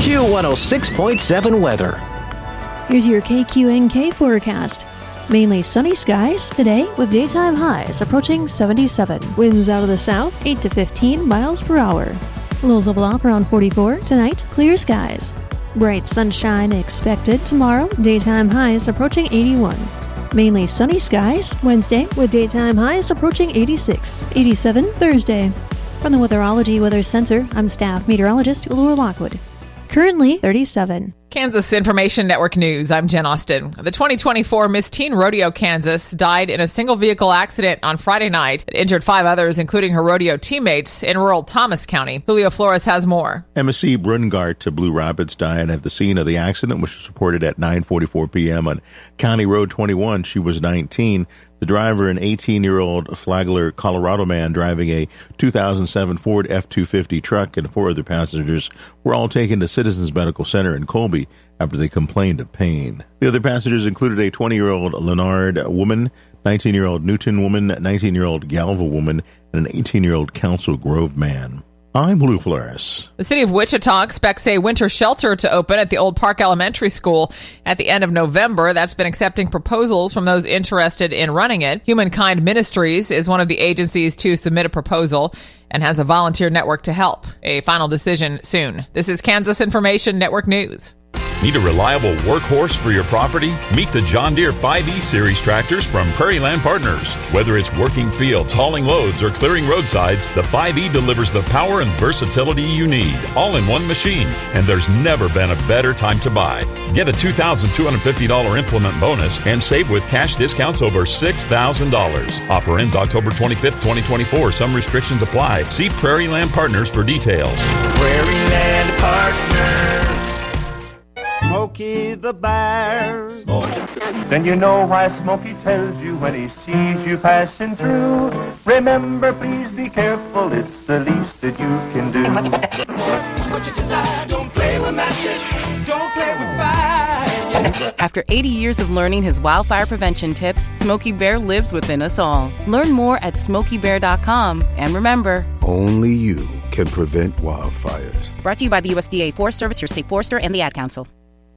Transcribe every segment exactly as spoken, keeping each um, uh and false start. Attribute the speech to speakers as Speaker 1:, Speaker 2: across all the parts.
Speaker 1: Q one oh six point seven weather.
Speaker 2: Here's your K Q N K forecast. Mainly sunny skies today with daytime highs approaching seventy-seven. Winds out of the south, eight to fifteen miles per hour. Lows level off around forty-four. Tonight, clear skies. Bright sunshine expected tomorrow. Daytime highs approaching eighty-one. Mainly sunny skies Wednesday with daytime highs approaching eighty-six. eighty-seven Thursday. From the Weatherology Weather Center, I'm staff meteorologist Laura Lockwood. Currently thirty-seven.
Speaker 3: Kansas Information Network News. I'm Jen Austin. The twenty twenty-four Miss Teen Rodeo Kansas died in a single vehicle accident on Friday night. It injured five others, including her rodeo teammates in rural Thomas County. Julio Flores has more.
Speaker 4: Emma C. Brungart to Blue Rapids died at the scene of the accident, which was reported at nine forty-four p.m. on County Road twenty-one. She was nineteen. The driver, an eighteen-year-old Flagler, Colorado man driving a two thousand seven Ford F two fifty truck, and four other passengers were all taken to Citizens Medical Center in Colby after they complained of pain. The other passengers included a twenty-year-old Leonard woman, nineteen-year-old Newton woman, nineteen-year-old Galva woman, and an eighteen-year-old Council Grove man. I'm Blue Flores.
Speaker 3: The city of Wichita expects a winter shelter to open at the Old Park Elementary School at the end of November. That's been accepting proposals from those interested in running it. Humankind Ministries is one of the agencies to submit a proposal and has a volunteer network to help. A final decision soon. This is Kansas Information Network News.
Speaker 5: Need a reliable workhorse for your property? Meet the John Deere five E Series tractors from Prairie Land Partners. Whether it's working fields, hauling loads, or clearing roadsides, the five E delivers the power and versatility you need, all in one machine. And there's never been a better time to buy. Get a two thousand two hundred fifty dollars implement bonus and save with cash discounts over six thousand dollars. Offer ends October twenty-fifth, twenty twenty-four. Some restrictions apply. See Prairie Land Partners for details.
Speaker 6: Prairie Land Partners. Smokey the Bear.
Speaker 7: Then you know why Smokey tells you when he sees you passing through. Remember, please be careful, it's the least that you can do.
Speaker 6: What you desire, don't play with matches, don't play with fire.
Speaker 8: After eighty years of learning his wildfire prevention tips, Smokey Bear lives within us all. Learn more at smokey bear dot com. And remember,
Speaker 9: only you can prevent wildfires.
Speaker 8: Brought to you by the U S D A Forest Service, your state forester, and the Ad Council.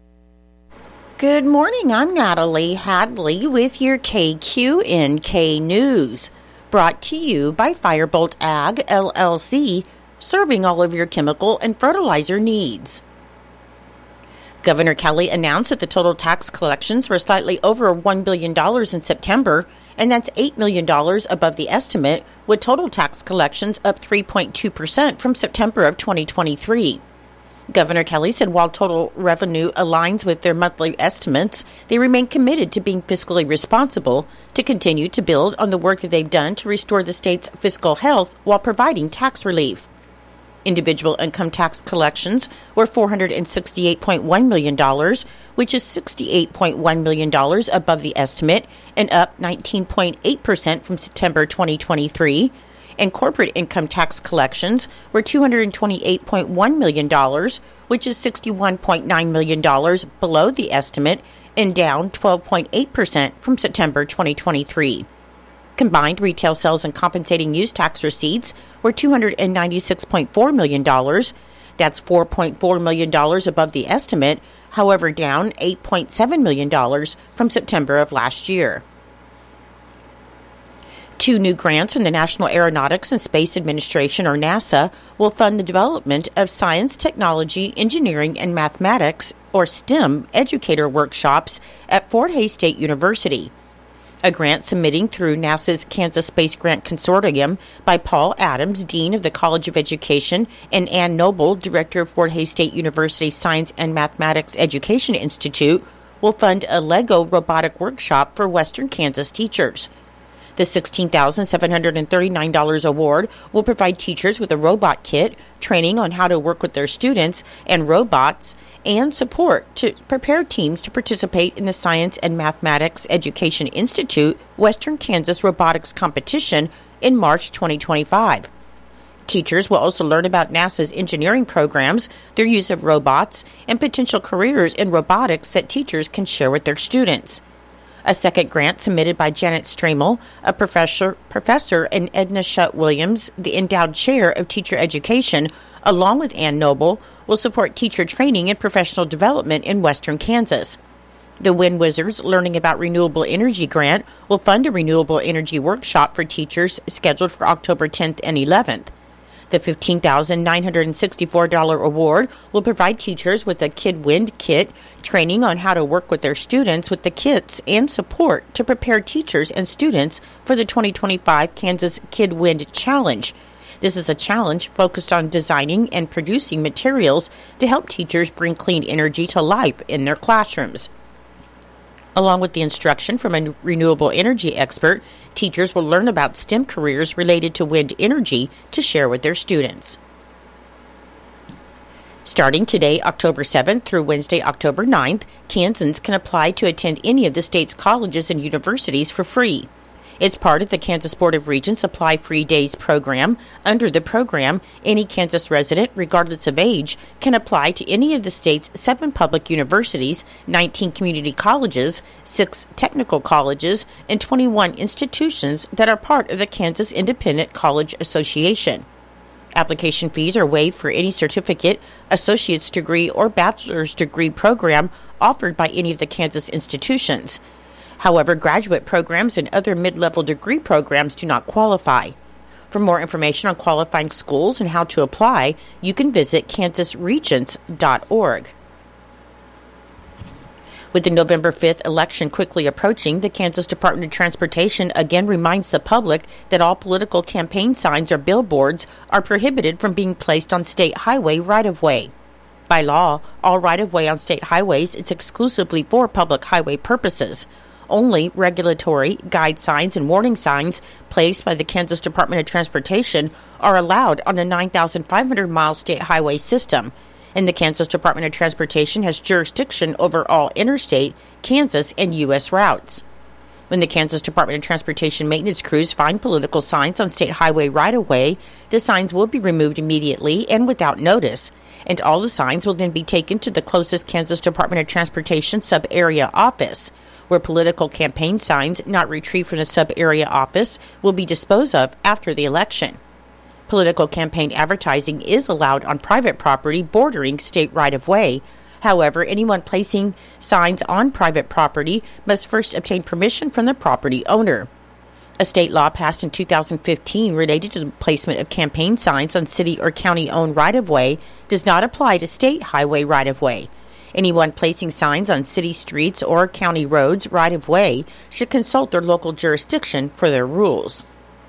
Speaker 10: Good morning, I'm Natalie Hadley with your K Q N K News. Brought to you by Firebolt Ag, L L C, serving all of your chemical and fertilizer needs. Governor Kelly announced that the total tax collections were slightly over one billion dollars in September, and that's eight million dollars above the estimate, with total tax collections up three point two percent from September of twenty twenty-three. Governor Kelly said while total revenue aligns with their monthly estimates, they remain committed to being fiscally responsible to continue to build on the work that they've done to restore the state's fiscal health while providing tax relief. Individual income tax collections were four hundred sixty-eight point one million dollars, which is sixty-eight point one million dollars above the estimate and up nineteen point eight percent from September twenty twenty-three. And corporate income tax collections were two hundred twenty-eight point one million dollars, which is sixty-one point nine million dollars below the estimate and down twelve point eight percent from September twenty twenty-three. Combined retail sales and compensating use tax receipts were two hundred ninety-six point four million dollars. That's four point four million dollars above the estimate, however down eight point seven million dollars from September of last year. Two new grants from the National Aeronautics and Space Administration, or NASA, will fund the development of science, technology, engineering, and mathematics, or STEM, educator workshops at Fort Hays State University. A grant submitting through NASA's Kansas Space Grant Consortium by Paul Adams, Dean of the College of Education, and Ann Noble, Director of Fort Hays State University Science and Mathematics Education Institute, will fund a Lego robotic workshop for Western Kansas teachers. The sixteen thousand seven hundred thirty-nine dollars award will provide teachers with a robot kit, training on how to work with their students and robots, and support to prepare teams to participate in the Science and Mathematics Education Institute Western Kansas Robotics Competition in March twenty twenty-five. Teachers will also learn about NASA's engineering programs, their use of robots, and potential careers in robotics that teachers can share with their students. A second grant submitted by Janet Stramel, a professor, professor and Edna Shutt Williams, the endowed chair of teacher education, along with Ann Noble, will support teacher training and professional development in western Kansas. The Wind Wizards Learning About Renewable Energy grant will fund a renewable energy workshop for teachers scheduled for October tenth and eleventh. The fifteen thousand nine hundred sixty-four dollars award will provide teachers with a Kid Wind kit, training on how to work with their students with the kits, and support to prepare teachers and students for the twenty twenty-five Kansas Kid Wind Challenge. This is a challenge focused on designing and producing materials to help teachers bring clean energy to life in their classrooms. Along with the instruction from a renewable energy expert, teachers will learn about STEM careers related to wind energy to share with their students. Starting today, October seventh through Wednesday, October ninth, Kansans can apply to attend any of the state's colleges and universities for free. It's part of the Kansas Board of Regents Apply Free Days program. Under the program, any Kansas resident, regardless of age, can apply to any of the state's seven public universities, nineteen community colleges, six technical colleges, and twenty-one institutions that are part of the Kansas Independent College Association. Application fees are waived for any certificate, associate's degree, or bachelor's degree program offered by any of the Kansas institutions. However, graduate programs and other mid-level degree programs do not qualify. For more information on qualifying schools and how to apply, you can visit kansas regents dot org. With the November fifth election quickly approaching, the Kansas Department of Transportation again reminds the public that all political campaign signs or billboards are prohibited from being placed on state highway right-of-way. By law, all right-of-way on state highways is exclusively for public highway purposes. Only regulatory, guide signs, and warning signs placed by the Kansas Department of Transportation are allowed on the nine thousand five hundred mile state highway system, and the Kansas Department of Transportation has jurisdiction over all interstate, Kansas, and U S routes. When the Kansas Department of Transportation maintenance crews find political signs on state highway right-of-way, the signs will be removed immediately and without notice, and all the signs will then be taken to the closest Kansas Department of Transportation sub-area office, where political campaign signs not retrieved from the sub-area office will be disposed of after the election. Political campaign advertising is allowed on private property bordering state right-of-way. However, anyone placing signs on private property must first obtain permission from the property owner. A state law passed in two thousand fifteen related to the placement of campaign signs on city or county-owned right-of-way does not apply to state highway right-of-way. Anyone placing signs on city streets or county roads right-of-way should consult their local jurisdiction for their rules.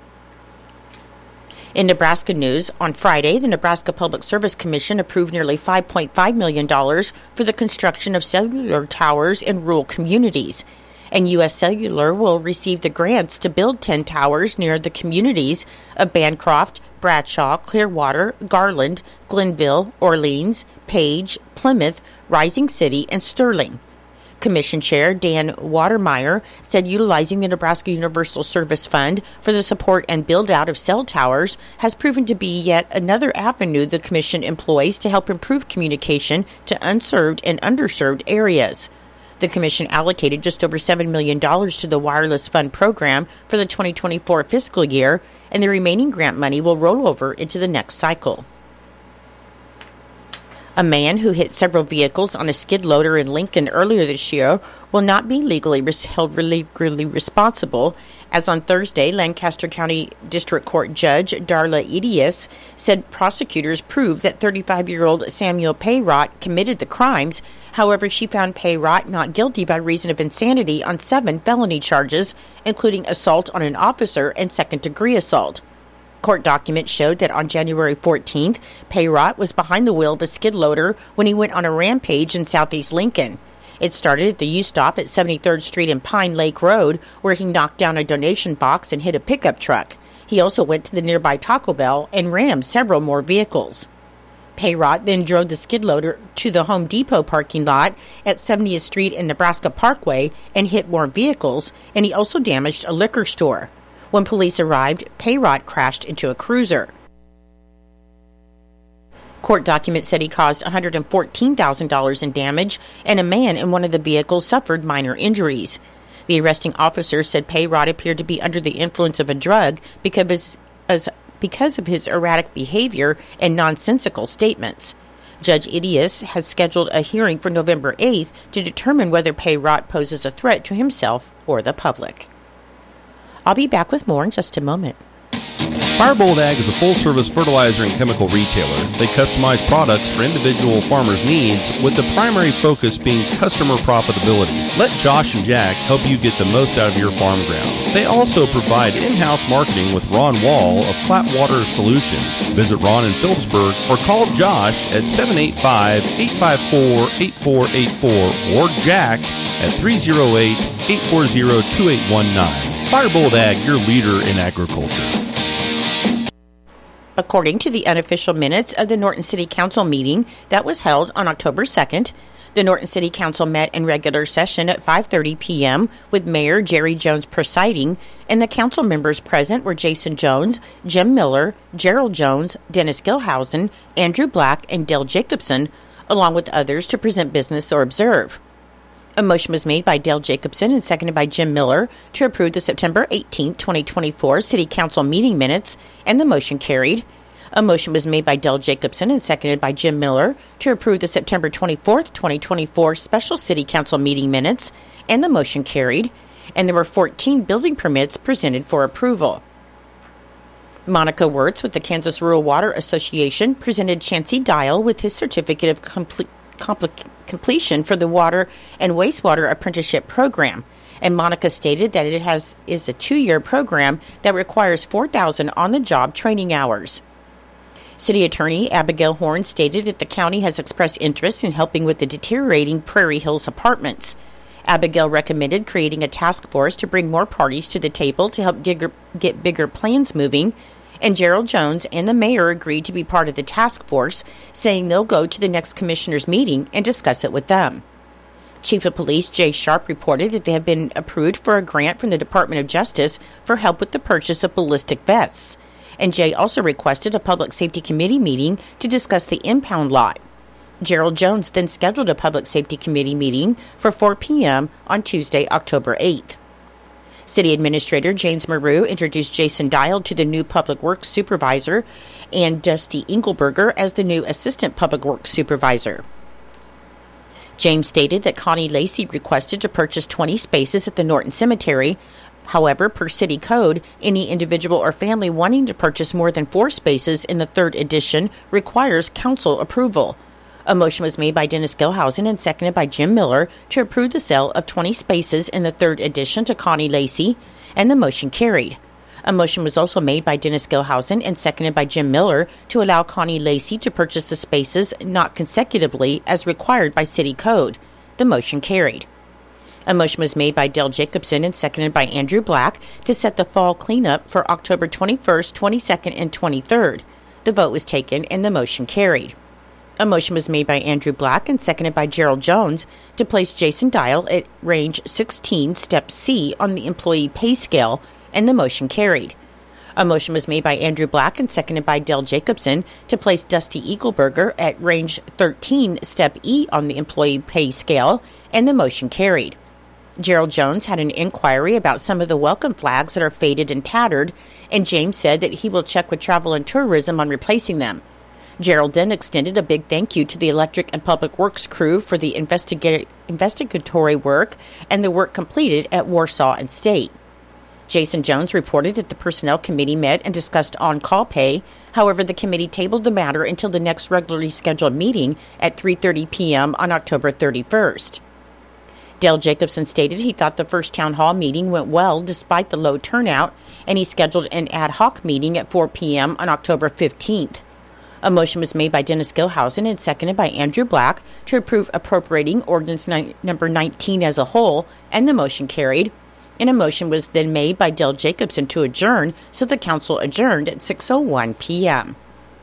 Speaker 10: In Nebraska news, on Friday, the Nebraska Public Service Commission approved nearly five point five million dollars for the construction of cellular towers in rural communities, and U S Cellular will receive the grants to build ten towers near the communities of Bancroft, Bradshaw, Clearwater, Garland, Glenville, Orleans, Page, Plymouth, Rising City, and Sterling. Commission Chair Dan Watermeyer said utilizing the Nebraska Universal Service Fund for the support and build-out of cell towers has proven to be yet another avenue the Commission employs to help improve communication to unserved and underserved areas. The Commission allocated just over seven million dollars to the Wireless Fund program for the twenty twenty-four fiscal year, and the remaining grant money will roll over into the next cycle. A man who hit several vehicles on a skid loader in Lincoln earlier this year will not be legally res- held legally responsible, as on Thursday, Lancaster County District Court Judge Darla Edius said prosecutors proved that thirty-five-year-old Samuel Payrot committed the crimes. However, she found Payrot not guilty by reason of insanity on seven felony charges, including assault on an officer and second-degree assault. Court documents showed that on January fourteenth, Payrot was behind the wheel of a skid loader when he went on a rampage in southeast Lincoln. It started at the U-Stop at seventy-third Street and Pine Lake Road, where he knocked down a donation box and hit a pickup truck. He also went to the nearby Taco Bell and rammed several more vehicles. Payrot then drove the skid loader to the Home Depot parking lot at seventieth Street and Nebraska Parkway and hit more vehicles, and he also damaged a liquor store. When police arrived, Payrot crashed into a cruiser. Court documents said he caused one hundred fourteen thousand dollars in damage, and a man in one of the vehicles suffered minor injuries. The arresting officer said Payrot appeared to be under the influence of a drug because of his, because of his erratic behavior and nonsensical statements. Judge Idias has scheduled a hearing for November eighth to determine whether Payrot poses a threat to himself or the public. I'll be back with more in just a moment.
Speaker 11: Firebolt Ag is a full-service fertilizer and chemical retailer. They customize products for individual farmers' needs, with the primary focus being customer profitability. Let Josh and Jack help you get the most out of your farm ground. They also provide in-house marketing with Ron Wall of Flatwater Solutions. Visit Ron in Phillipsburg or call Josh at seven eight five, eight five four, eight four eight four or Jack at three oh eight, eight four zero, two eight one nine. Firebolt Ag, your leader in agriculture.
Speaker 10: According to the unofficial minutes of the Norton City Council meeting that was held on October second, the Norton City Council met in regular session at five thirty p.m. with Mayor Jerry Jones presiding, and the council members present were Jason Jones, Jim Miller, Gerald Jones, Dennis Gilhausen, Andrew Black, and Dale Jacobson, along with others to present business or observe. A motion was made by Dale Jacobson and seconded by Jim Miller to approve the September eighteenth, twenty twenty-four City Council meeting minutes, and the motion carried. A motion was made by Dale Jacobson and seconded by Jim Miller to approve the September twenty-fourth, twenty twenty-four Special City Council meeting minutes, and the motion carried. And there were fourteen building permits presented for approval. Monica Wirtz with the Kansas Rural Water Association presented Chancey Dial with his certificate of complete Compl- completion for the Water and Wastewater Apprenticeship Program, and Monica stated that it has is a two-year program that requires four thousand on-the-job training hours. City Attorney Abigail Horn stated that the county has expressed interest in helping with the deteriorating Prairie Hills apartments. Abigail recommended creating a task force to bring more parties to the table to help gigger, get bigger plans moving, and Gerald Jones and the mayor agreed to be part of the task force, saying they'll go to the next commissioners' meeting and discuss it with them. Chief of Police Jay Sharp reported that they have been approved for a grant from the Department of Justice for help with the purchase of ballistic vests. And Jay also requested a public safety committee meeting to discuss the impound lot. Gerald Jones then scheduled a public safety committee meeting for four p.m. on Tuesday, October eighth. City Administrator James Maru introduced Jason Dial to the new Public Works Supervisor and Dusty Engelberger as the new Assistant Public Works Supervisor. James stated that Connie Lacey requested to purchase twenty spaces at the Norton Cemetery. However, per city code, any individual or family wanting to purchase more than four spaces in the third edition requires council approval. A motion was made by Dennis Gilhausen and seconded by Jim Miller to approve the sale of twenty spaces in the third edition to Connie Lacey, and the motion carried. A motion was also made by Dennis Gilhausen and seconded by Jim Miller to allow Connie Lacey to purchase the spaces not consecutively as required by city code. The motion carried. A motion was made by Dale Jacobson and seconded by Andrew Black to set the fall cleanup for October twenty-first, twenty-second, and twenty-third. The vote was taken and the motion carried. A motion was made by Andrew Black and seconded by Gerald Jones to place Jason Dial at range sixteen, step C on the employee pay scale, and the motion carried. A motion was made by Andrew Black and seconded by Dale Jacobson to place Dusty Eagleberger at range thirteen, step E on the employee pay scale, and the motion carried. Gerald Jones had an inquiry about some of the welcome flags that are faded and tattered, and James said that he will check with Travel and Tourism on replacing them. Gerald then extended a big thank you to the Electric and Public Works crew for the investiga- investigatory work and the work completed at Warsaw and State. Jason Jones reported that the Personnel Committee met and discussed on-call pay. However, the committee tabled the matter until the next regularly scheduled meeting at three thirty p.m. on October thirty-first. Dale Jacobson stated he thought the first town hall meeting went well despite the low turnout, and he scheduled an ad hoc meeting at four p.m. on October fifteenth. A motion was made by Dennis Gilhausen and seconded by Andrew Black to approve appropriating ordinance ni- number nineteen as a whole, and the motion carried. And a motion was then made by Dale Jacobson to adjourn, so the council adjourned at six oh one p.m.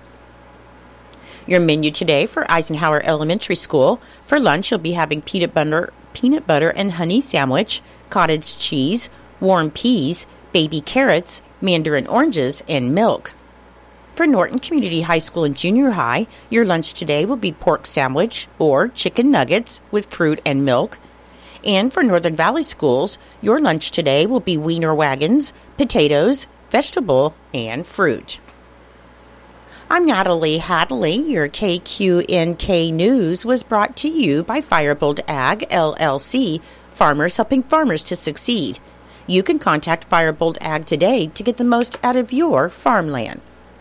Speaker 10: Your menu today for Eisenhower Elementary School. For lunch, you'll be having peanut butter, peanut butter and honey sandwich, cottage cheese, warm peas, baby carrots, mandarin oranges, and milk. For Norton Community High School and Junior High, your lunch today will be pork sandwich or chicken nuggets with fruit and milk. And for Northern Valley Schools, your lunch today will be wiener wagons, potatoes, vegetable, and fruit. I'm Natalie Hadley. Your K Q N K News was brought to you by Firebolt Ag, L L C, farmers helping farmers to succeed. You can contact Firebolt Ag today to get the most out of your farmland.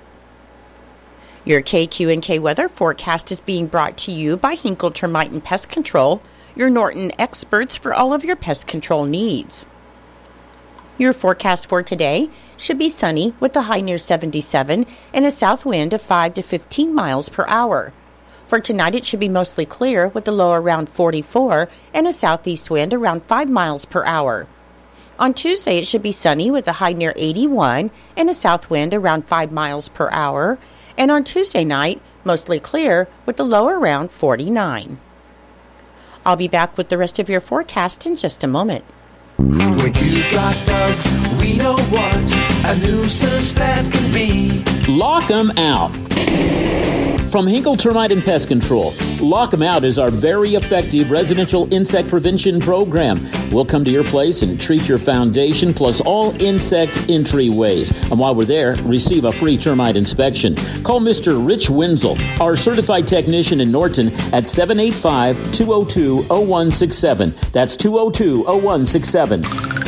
Speaker 10: Your K Q N K weather forecast is being brought to you by Hinkle Termite and Pest Control, your Norton experts for all of your pest control needs. Your forecast for today should be sunny with a high near seventy-seven and a south wind of five to fifteen miles per hour. For tonight, it should be mostly clear with a low around forty-four and a southeast wind around five miles per hour. On Tuesday, it should be sunny with a high near eighty-one and a south wind around five miles per hour. And on Tuesday night, mostly clear with a low around forty-nine. I'll be back with the rest of your forecast in just a moment.
Speaker 6: When you got bugs, we know what a nuisance that can be.
Speaker 12: Lock 'em out. From Hinkle Termite and Pest Control, Lock 'em Out is our very effective residential insect prevention program. We'll come to your place and treat your foundation plus all insect entryways. And while we're there, receive a free termite inspection. Call Mister Rich Wenzel, our certified technician in Norton, at seven eight five, two oh two, oh one six seven. That's two oh two, oh one six seven.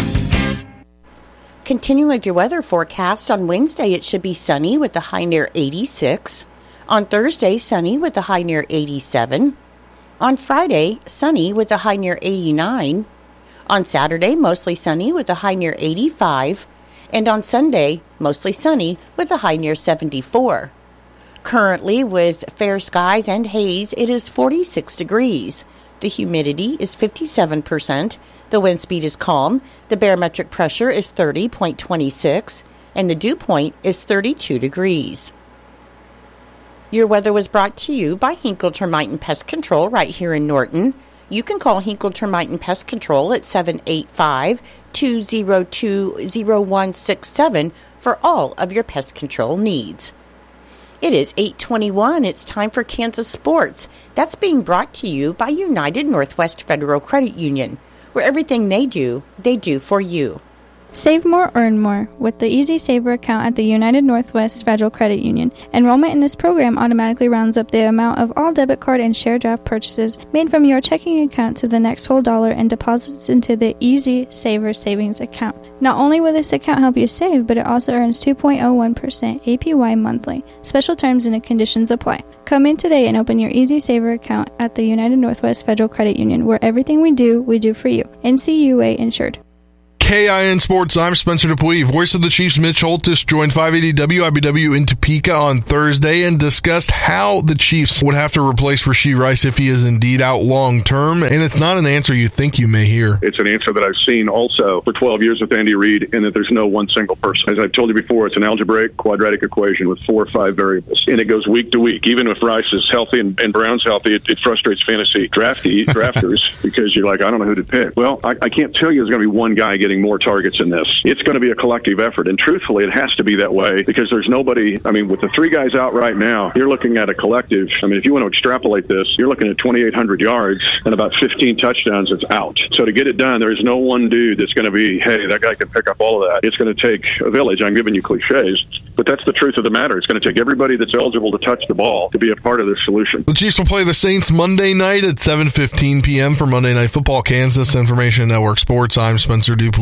Speaker 10: Continuing with your weather forecast, on Wednesday it should be sunny with a high near eighty-six. On Thursday, sunny with a high near eighty-seven. On Friday, sunny with a high near eighty-nine. On Saturday, mostly sunny with a high near eighty-five. And on Sunday, mostly sunny with a high near seventy-four. Currently, with fair skies and haze, it is forty-six degrees. The humidity is fifty-seven percent. The wind speed is calm. The barometric pressure is thirty point two six. And the dew point is thirty-two degrees. Your weather was brought to you by Hinkle Termite and Pest Control right here in Norton. You can call Hinkle Termite and Pest Control at seven eight five, two oh two, oh one six seven for all of your pest control needs. It is eight twenty-one. It's time for Kansas Sports. That's being brought to you by United Northwest Federal Credit Union, where everything they do, they do for you.
Speaker 13: Save more, earn more with the Easy Saver account at the United Northwest Federal Credit Union. Enrollment in this program automatically rounds up the amount of all debit card and share draft purchases made from your checking account to the next whole dollar and deposits into the Easy Saver savings account. Not only will this account help you save, but it also earns two point oh one percent A P Y monthly. Special terms and conditions apply. Come in today and open your Easy Saver account at the United Northwest Federal Credit Union, where everything we do, we do for you. N C U A insured.
Speaker 14: K I N Sports, I'm Spencer Dupuis. Voice of the Chiefs Mitch Holtis joined five eighty W I B W in Topeka on Thursday and discussed how the Chiefs would have to replace Rashee Rice if he is indeed out long term. And it's not an answer you think you may hear.
Speaker 15: It's an answer that I've seen also for twelve years with Andy Reid, and that there's no one single person. As I've told you before, it's an algebraic quadratic equation with four or five variables, and it goes week to week. Even if Rice is healthy and, and Brown's healthy, it, it frustrates fantasy drafty, drafters because you're like, I don't know who to pick. Well, I, I can't tell you there's going to be one guy getting more targets in this. It's going to be a collective effort, and truthfully, it has to be that way because there's nobody. I mean, with the three guys out right now, you're looking at a collective. I mean, if you want to extrapolate this, you're looking at twenty-eight hundred yards and about fifteen touchdowns that's out. So to get it done, there's no one dude that's going to be, hey, that guy can pick up all of that. It's going to take a village. I'm giving you cliches, but that's the truth of the matter. It's going to take everybody that's eligible to touch the ball to be a part of this solution.
Speaker 14: The Chiefs will play the Saints Monday night at seven fifteen p.m. for Monday Night Football. Kansas Information Network Sports. I'm Spencer Dupuis.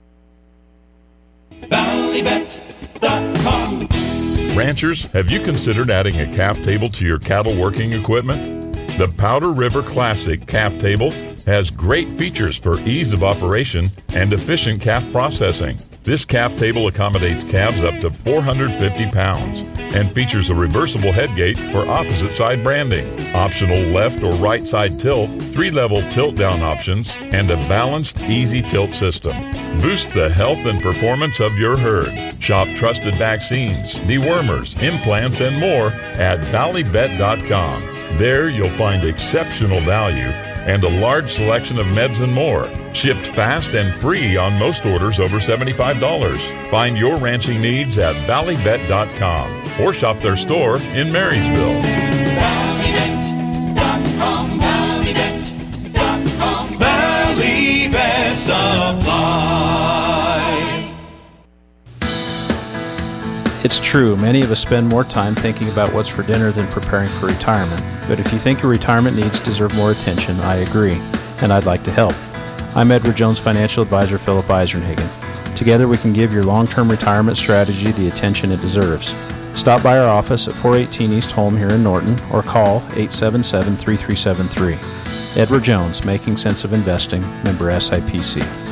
Speaker 5: Valleyvet dot com. Ranchers, have you considered adding a calf table to your cattle working equipment? The Powder River Classic Calf Table has great features for ease of operation and efficient calf processing. This calf table accommodates calves up to four hundred fifty pounds and features a reversible headgate for opposite side branding, optional left or right side tilt, three-level tilt-down options, and a balanced, easy tilt system. Boost the health and performance of your herd. Shop trusted vaccines, dewormers, implants, and more at Valley Vet dot com. There you'll find exceptional value and a large selection of meds and more. Shipped fast and free on most orders over seventy-five dollars. Find your ranching needs at Valley Vet dot com or shop their store in Marysville.
Speaker 6: Valley Vet dot com, Valley Vet dot com, Valley Vet Supply.
Speaker 16: It's true, many of us spend more time thinking about what's for dinner than preparing for retirement. But if you think your retirement needs deserve more attention, I agree, and I'd like to help. I'm Edward Jones Financial Advisor Philip Eisenhagen. Together we can give your long-term retirement strategy the attention it deserves. Stop by our office at four eighteen East Holm here in Norton or call eight seven seven, three three seven three. Edward Jones, Making Sense of Investing, member S I P C.